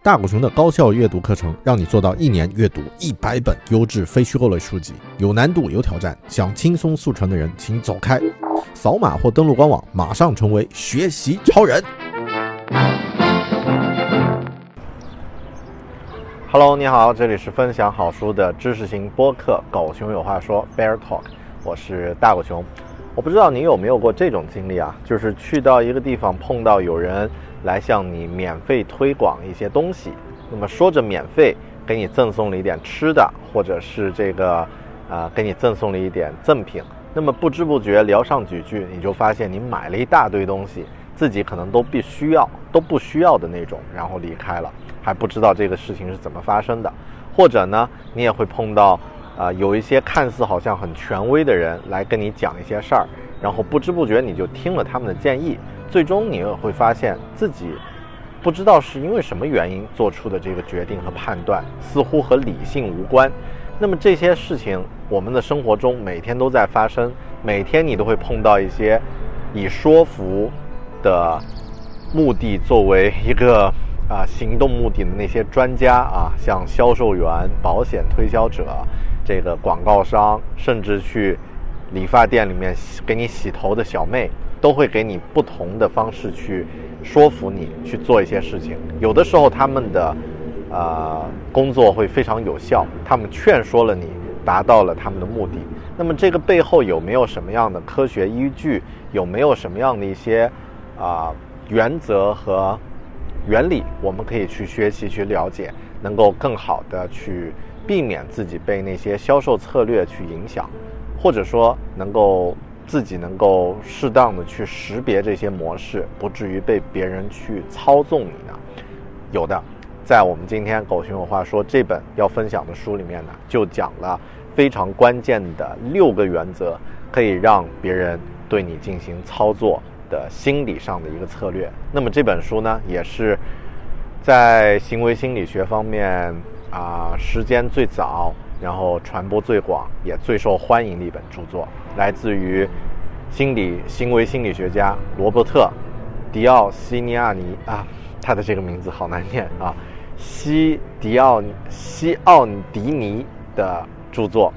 大狗熊的高效阅读课程，让你做到1年阅读100本优质非虚构类书籍，有难度有挑战，想轻松速成的人请走开，扫码或登录官网，马上成为学习超人。Hello， 你好，这里是分享好书的知识型播客狗熊有话说 Bear Talk， 我是大狗熊。我不知道你有没有过这种经历啊，就是去到一个地方碰到有人来向你免费推广一些东西，那么说着免费，给你赠送了一点吃的，或者是给你赠送了一点赠品，那么不知不觉聊上几句，你就发现你买了一大堆东西，自己可能都不需要的那种，然后离开了，还不知道这个事情是怎么发生的。或者呢，你也会碰到有一些看似好像很权威的人来跟你讲一些事儿，然后不知不觉你就听了他们的建议，最终你也会发现自己不知道是因为什么原因做出的这个决定和判断，似乎和理性无关。那么这些事情我们的生活中每天都在发生，每天你都会碰到一些以说服的目的作为一个行动目的的那些专家啊，像销售员、保险推销者、这个广告商，甚至去理发店里面给你洗头的小妹，都会给你不同的方式去说服你去做一些事情。有的时候他们的工作会非常有效，他们劝说了你，达到了他们的目的。那么这个背后有没有什么样的科学依据，有没有什么样的一些原则和原理，我们可以去学习去了解，能够更好的去避免自己被那些销售策略去影响，或者说自己能够适当的去识别这些模式，不至于被别人去操纵你呢？有的，在我们今天狗熊有话说这本要分享的书里面呢，就讲了非常关键的6个原则，可以让别人对你进行操作的心理上的一个策略。那么这本书呢，也是在行为心理学方面时间最早，然后传播最广，也最受欢迎的一本著作，来自于行为心理学家罗伯特·迪奥西尼亚尼他的这个名字好难念西奥迪尼的著作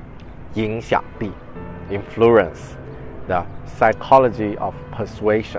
《影响力》 Influence The Psychology of Persuasion。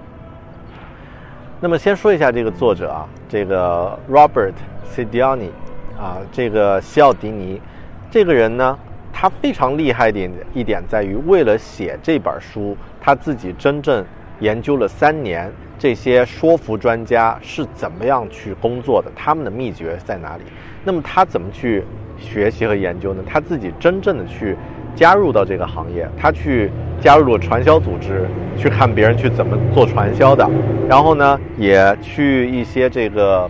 那么先说一下这个作者这个 Robert Cialdini这个西奥迪尼这个人呢，他非常厉害的一点在于，为了写这本书，他自己真正研究了3年，这些说服专家是怎么样去工作的，他们的秘诀在哪里。那么他怎么去学习和研究呢？他自己真正的去加入到这个行业，他去加入了传销组织，去看别人去怎么做传销的，然后呢也去一些这个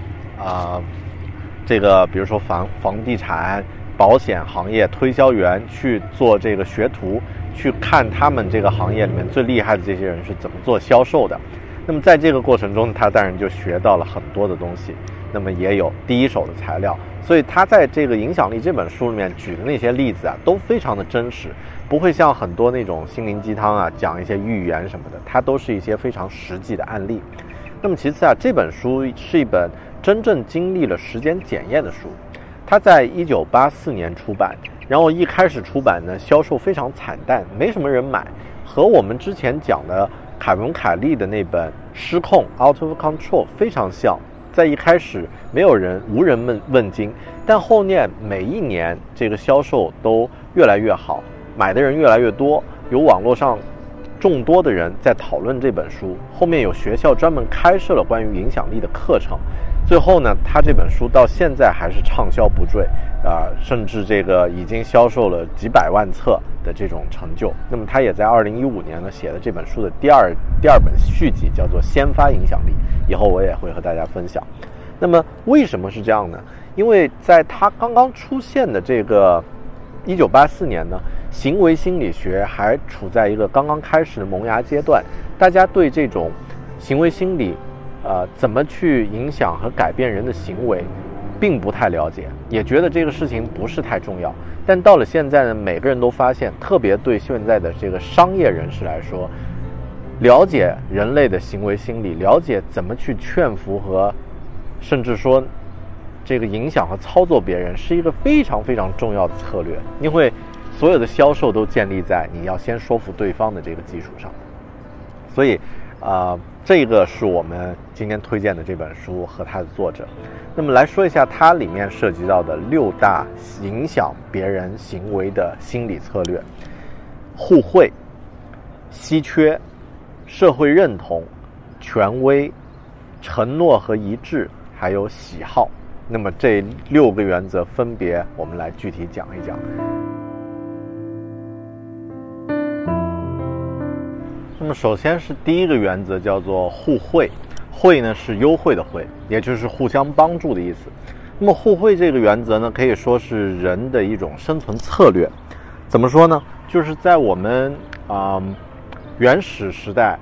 比如说房地产、保险行业推销员去做这个学徒，去看他们这个行业里面最厉害的这些人是怎么做销售的。那么在这个过程中，他当然就学到了很多的东西，那么也有第一手的材料，所以他在这个《影响力》这本书里面举的那些例子都非常的真实，不会像很多那种心灵鸡汤讲一些预言什么的，它都是一些非常实际的案例。那么其次这本书是一本真正经历了时间检验的书，它在1984年出版，然后一开始出版呢，销售非常惨淡，没什么人买，和我们之前讲的凯文·凯利的那本《失控》 Out of Control 非常像。在一开始无人问津，但后面每一年这个销售都越来越好，买的人越来越多，有网络上众多的人在讨论这本书，后面有学校专门开设了关于影响力的课程，最后呢，他这本书到现在还是畅销不坠甚至这个已经销售了几百万册的这种成就。那么他也在2015年呢写了这本书的第二本续集，叫做《先发影响力》，以后我也会和大家分享。那么为什么是这样呢？因为在他刚刚出现的这个1984年呢，行为心理学还处在一个刚刚开始的萌芽阶段，大家对这种行为心理怎么去影响和改变人的行为并不太了解，也觉得这个事情不是太重要。但到了现在呢，每个人都发现，特别对现在的这个商业人士来说，了解人类的行为心理，了解怎么去劝服和甚至说这个影响和操作别人是一个非常非常重要的策略，因为所有的销售都建立在你要先说服对方的这个基础上。所以这个是我们今天推荐的这本书和它的作者。那么来说一下它里面涉及到的6大影响别人行为的心理策略：互惠、稀缺、社会认同、权威、承诺和一致，还有喜好。那么这6个原则分别我们来具体讲一讲。那么首先是第一个原则，叫做互惠。惠呢是优惠的惠，也就是互相帮助的意思。那么互惠这个原则呢，可以说是人的一种生存策略。怎么说呢？就是在我们原始时代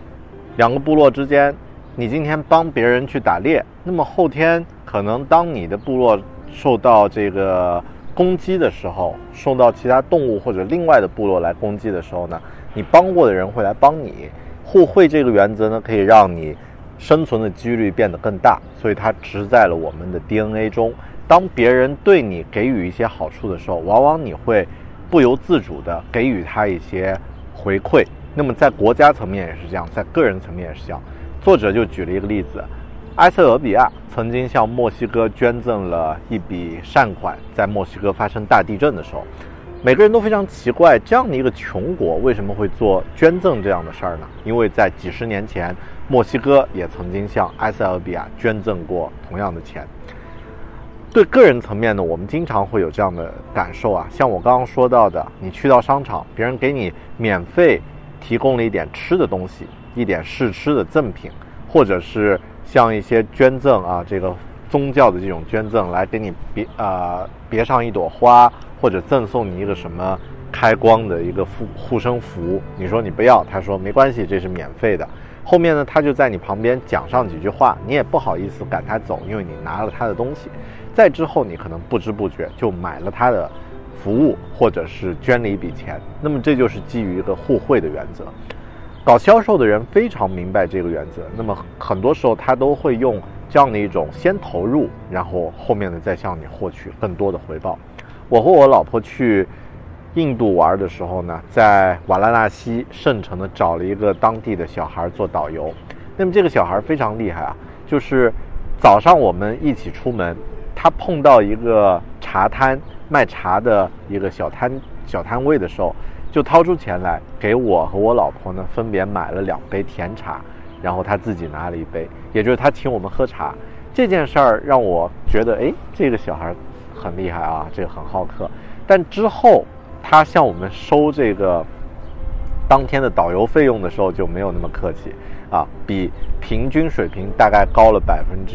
，2个部落之间，你今天帮别人去打猎，那么后天可能当你的部落受到这个攻击的时候，受到其他动物或者另外的部落来攻击的时候呢，你帮过的人会来帮你。互惠这个原则呢，可以让你生存的几率变得更大，所以它植在了我们的 DNA 中。当别人对你给予一些好处的时候，往往你会不由自主地给予他一些回馈。那么在国家层面也是这样，在个人层面也是这样。作者就举了一个例子，埃塞俄比亚曾经向墨西哥捐赠了一笔善款，在墨西哥发生大地震的时候，每个人都非常奇怪，这样的一个穷国为什么会做捐赠这样的事儿呢？因为在几十年前，墨西哥也曾经向埃塞俄比亚捐赠过同样的钱。对个人层面呢，我们经常会有这样的感受啊，像我刚刚说到的，你去到商场，别人给你免费提供了一点吃的东西，一点试吃的赠品，或者是像一些捐赠啊，这个宗教的这种捐赠，来给你别上一朵花，或者赠送你一个什么开光的一个护身符，你说你不要，他说没关系，这是免费的。后面呢，他就在你旁边讲上几句话，你也不好意思赶他走，因为你拿了他的东西。再之后，你可能不知不觉就买了他的服务，或者是捐了一笔钱。那么这就是基于一个互惠的原则。搞销售的人非常明白这个原则，那么很多时候他都会用这样的一种先投入，然后后面呢再向你获取更多的回报。我和我老婆去印度玩的时候呢，在瓦拉纳西圣城呢找了一个当地的小孩做导游。那么这个小孩非常厉害啊，就是早上我们一起出门，他碰到一个茶摊卖茶的一个小摊位的时候，就掏出钱来给我和我老婆呢分别买了2杯甜茶，然后他自己拿了1杯，也就是他请我们喝茶。这件事儿让我觉得，这个小孩很厉害啊，这个很好客。但之后他向我们收这个当天的导游费用的时候就没有那么客气啊，比平均水平大概高了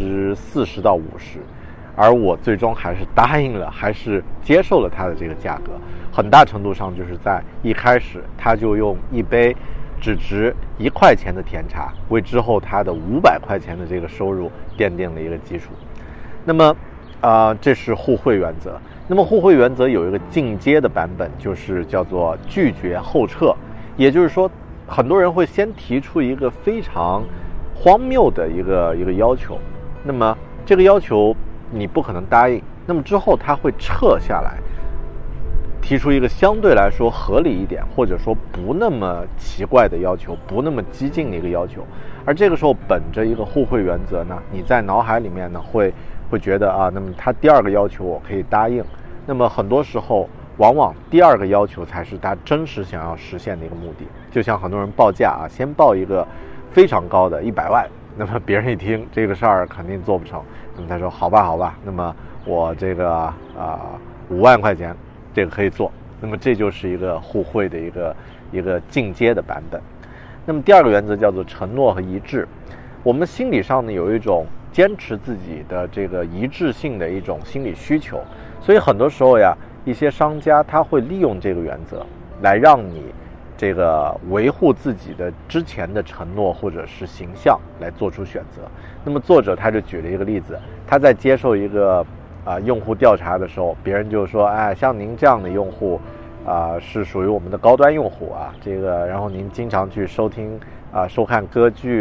40%到50%。而我最终还是答应了，还是接受了他的这个价格。很大程度上就是在一开始他就用1杯只值1块钱的甜茶，为之后他的500块钱的这个收入奠定了一个基础。那么这是互惠原则。那么互惠原则有一个进阶的版本，就是叫做拒绝后撤。也就是说，很多人会先提出一个非常荒谬的一个要求，那么这个要求你不可能答应，那么之后他会撤下来，提出一个相对来说合理一点，或者说不那么奇怪的要求，不那么激进的一个要求。而这个时候本着一个互惠原则呢，你在脑海里面呢会觉得啊，那么他第2个要求我可以答应。那么很多时候往往第2个要求才是他真实想要实现的一个目的。就像很多人报价啊，先报一个非常高的100万，那么别人一听这个事儿肯定做不成，那么他说好吧，那么我这个5万块钱这个可以做。那么这就是一个互惠的一个进阶的版本。那么第2个原则叫做承诺和一致。我们心理上呢有一种坚持自己的这个一致性的一种心理需求，所以很多时候呀，一些商家他会利用这个原则来让你这个维护自己的之前的承诺或者是形象来做出选择。那么作者他就举了一个例子，他在接受一个用户调查的时候，别人就说，像您这样的用户是属于我们的高端用户啊，这个然后您经常去收看歌剧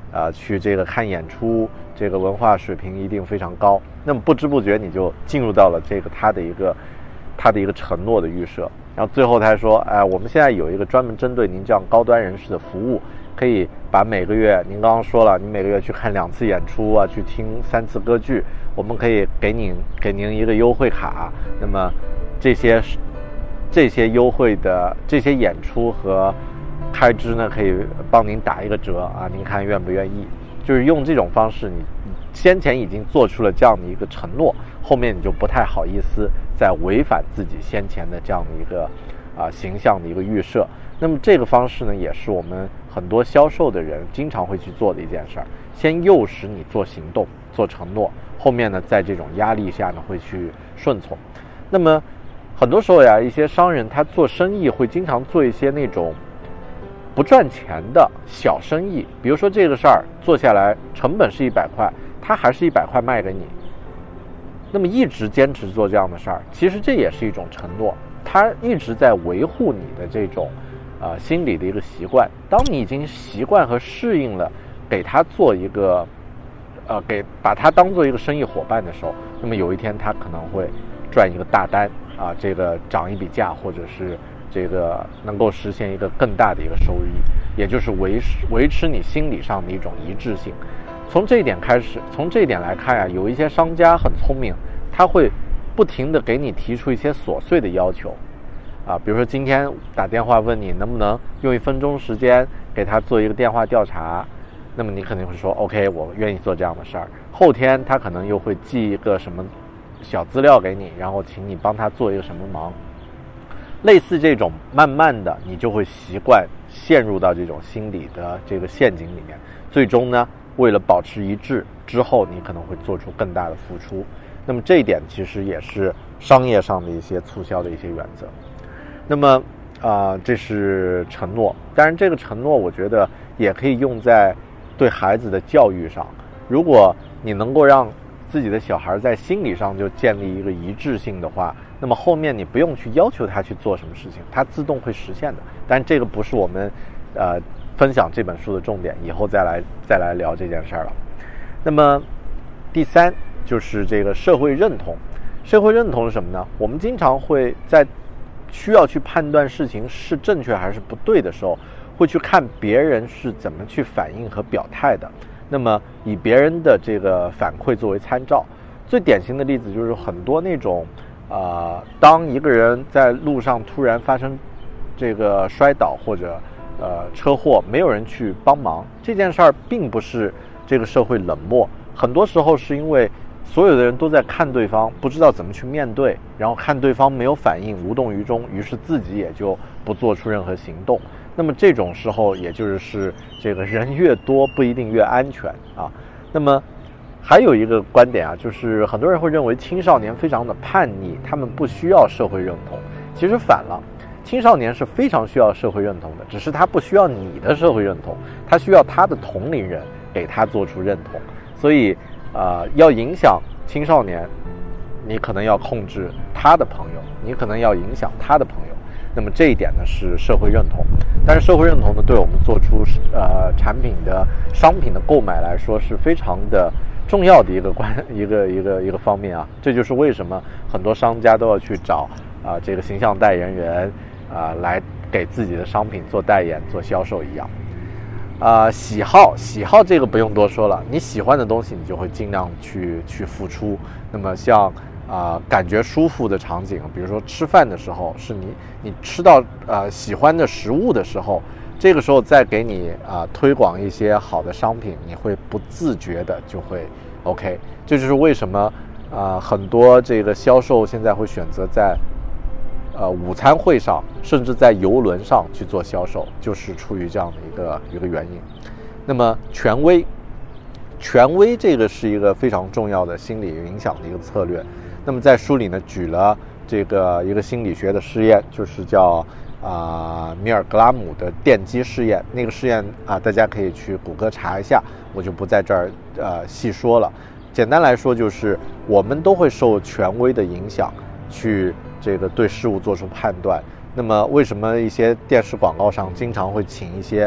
去这个看演出，这个文化水平一定非常高。那么不知不觉你就进入到了这个他的一个承诺的预设。然后最后他还说，我们现在有一个专门针对您这样高端人士的服务，可以把每个月，您刚刚说了，你每个月去看2次演出啊，去听3次歌剧，我们可以给您一个优惠卡。那么这些优惠的这些演出和开支呢，可以帮您打一个折啊，您看愿不愿意？就是用这种方式，你先前已经做出了这样的一个承诺，后面你就不太好意思再违反自己先前的这样的一个形象的一个预设。那么这个方式呢，也是我们很多销售的人经常会去做的一件事儿，先诱使你做行动、做承诺，后面呢，在这种压力下呢，会去顺从。那么很多时候呀，一些商人他做生意会经常做一些那种不赚钱的小生意，比如说这个事儿做下来成本是100块，他还是100块卖给你，那么一直坚持做这样的事儿，其实这也是一种承诺，他一直在维护你的这种心理的一个习惯。当你已经习惯和适应了给他做一个把他当做一个生意伙伴的时候，那么有一天他可能会赚一个大单啊，这个涨一笔价，或者是这个能够实现一个更大的一个收益，也就是维持你心理上的一种一致性。从这一点来看啊，有一些商家很聪明，他会不停地给你提出一些琐碎的要求啊，比如说今天打电话问你能不能用1分钟时间给他做一个电话调查，那么你肯定会说 OK， 我愿意做这样的事儿。后天他可能又会寄一个什么小资料给你，然后请你帮他做一个什么忙。类似这种，慢慢的你就会习惯陷入到这种心理的这个陷阱里面，最终呢，为了保持一致，之后你可能会做出更大的付出。那么这一点其实也是商业上的一些促销的一些原则。那么这是承诺，当然这个承诺我觉得也可以用在对孩子的教育上。如果你能够让自己的小孩在心理上就建立一个一致性的话，那么后面你不用去要求他去做什么事情，他自动会实现的。但这个不是我们分享这本书的重点，以后再来聊这件事儿了。那么第3就是这个社会认同。社会认同是什么呢？我们经常会在需要去判断事情是正确还是不对的时候，会去看别人是怎么去反应和表态的，那么以别人的这个反馈作为参照。最典型的例子就是很多那种当一个人在路上突然发生这个摔倒或者车祸，没有人去帮忙，这件事儿并不是这个社会冷漠，很多时候是因为所有的人都在看对方，不知道怎么去面对，然后看对方没有反应，无动于衷，于是自己也就不做出任何行动。那么这种时候，也就是这个人越多不一定越安全啊。那么还有一个观点啊，就是很多人会认为青少年非常的叛逆，他们不需要社会认同。其实反了，青少年是非常需要社会认同的，只是他不需要你的社会认同，他需要他的同龄人给他做出认同。所以要影响青少年，你可能要控制他的朋友，你可能要影响他的朋友。那么这一点呢是社会认同。但是社会认同呢，对我们做出产品的商品的购买来说是非常的重要的一个方面啊。这就是为什么很多商家都要去找这个形象代言人来给自己的商品做代言、做销售一样。喜好这个不用多说了，你喜欢的东西你就会尽量去付出。那么像感觉舒服的场景，比如说吃饭的时候，是你吃到喜欢的食物的时候，这个时候再给你推广一些好的商品，你会不自觉的就会 OK。这就是为什么很多这个销售现在会选择在午餐会上，甚至在邮轮上去做销售，就是出于这样的一个原因。那么权威这个是一个非常重要的心理影响的一个策略。那么在书里呢，举了这个一个心理学的试验，就是叫米尔格拉姆的电击试验。那个试验大家可以去谷歌查一下，我就不在这儿细说了。简单来说，就是我们都会受权威的影响去这个对事物做出判断。那么为什么一些电视广告上经常会请一些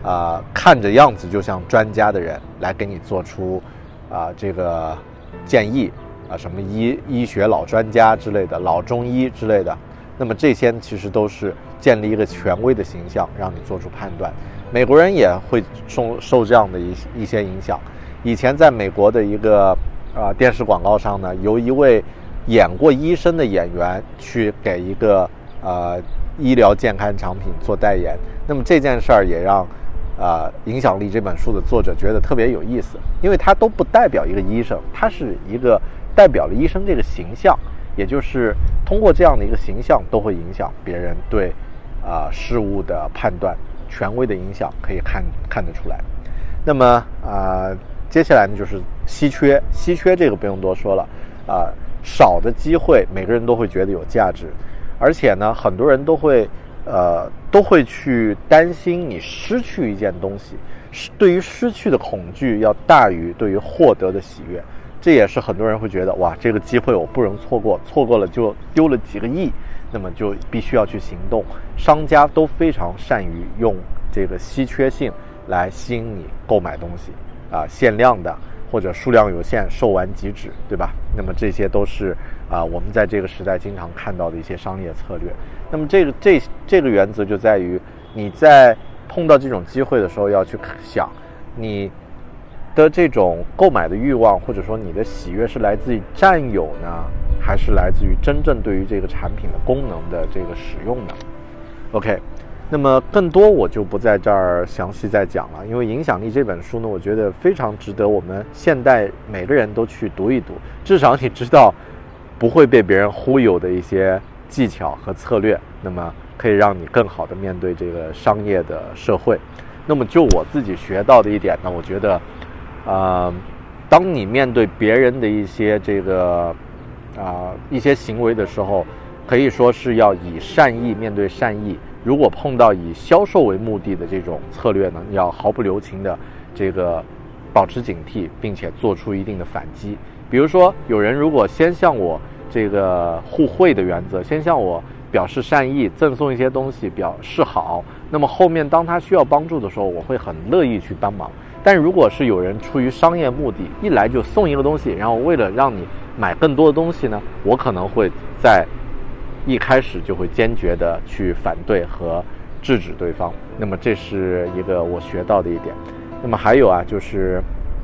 看着样子就像专家的人来给你做出这个建议什么医学老专家之类的，老中医之类的。那么这些其实都是建立一个权威的形象，让你做出判断。美国人也会受这样的一些影响。以前在美国的一个电视广告上呢，由一位演过医生的演员去给一个医疗健康产品做代言。那么这件事儿也让影响力这本书的作者觉得特别有意思，因为他都不代表一个医生，他是一个代表了医生这个形象，也就是通过这样的一个形象都会影响别人对事物的判断，权威的影响可以看得出来。那么接下来呢就是稀缺这个不用多说了少的机会每个人都会觉得有价值，而且呢很多人都会去担心你失去一件东西，对于失去的恐惧要大于对于获得的喜悦。这也是很多人会觉得哇，这个机会我不能错过，错过了就丢了几个亿，那么就必须要去行动。商家都非常善于用这个稀缺性来吸引你购买东西限量的或者数量有限，售完即止，对吧？那么这些都是我们在这个时代经常看到的一些商业策略。那么这个原则就在于你在碰到这种机会的时候要去想，你的这种购买的欲望或者说你的喜悦是来自于占有呢，还是来自于真正对于这个产品的功能的这个使用呢？ OK， 那么更多我就不在这儿详细再讲了，因为影响力这本书呢，我觉得非常值得我们现代每个人都去读一读，至少你知道不会被别人忽悠的一些技巧和策略，那么可以让你更好的面对这个商业的社会。那么就我自己学到的一点呢，我觉得当你面对别人的一些这个一些行为的时候，可以说是要以善意面对善意。如果碰到以销售为目的的这种策略呢，要毫不留情的这个保持警惕，并且做出一定的反击。比如说有人如果先向我这个互惠的原则，先向我表示善意，赠送一些东西表示好，那么后面当他需要帮助的时候，我会很乐意去帮忙。但如果是有人出于商业目的，一来就送一个东西，然后为了让你买更多的东西呢，我可能会在一开始就会坚决的去反对和制止对方。那么这是一个我学到的一点。那么还有就是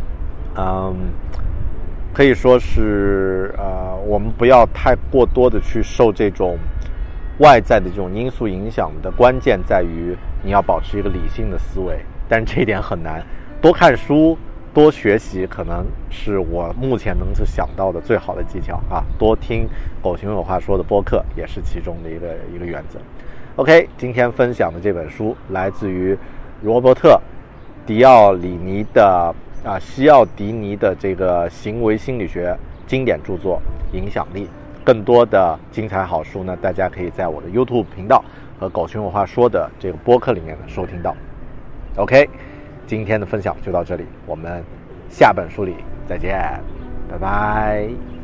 可以说是我们不要太过多的去受这种外在的这种因素影响的关键在于你要保持一个理性的思维，但这一点很难。多看书多学习可能是我目前能想到的最好的技巧多听狗熊有话说的播客也是其中的一个原则。 OK， 今天分享的这本书来自于罗伯特迪奥里尼的西奥迪尼的这个行为心理学经典著作《影响力》。更多的精彩好书呢，大家可以在我的 YouTube 频道和狗熊有话说的这个播客里面收听到。 OK， 今天的分享就到这里，我们下本书里再见，拜拜。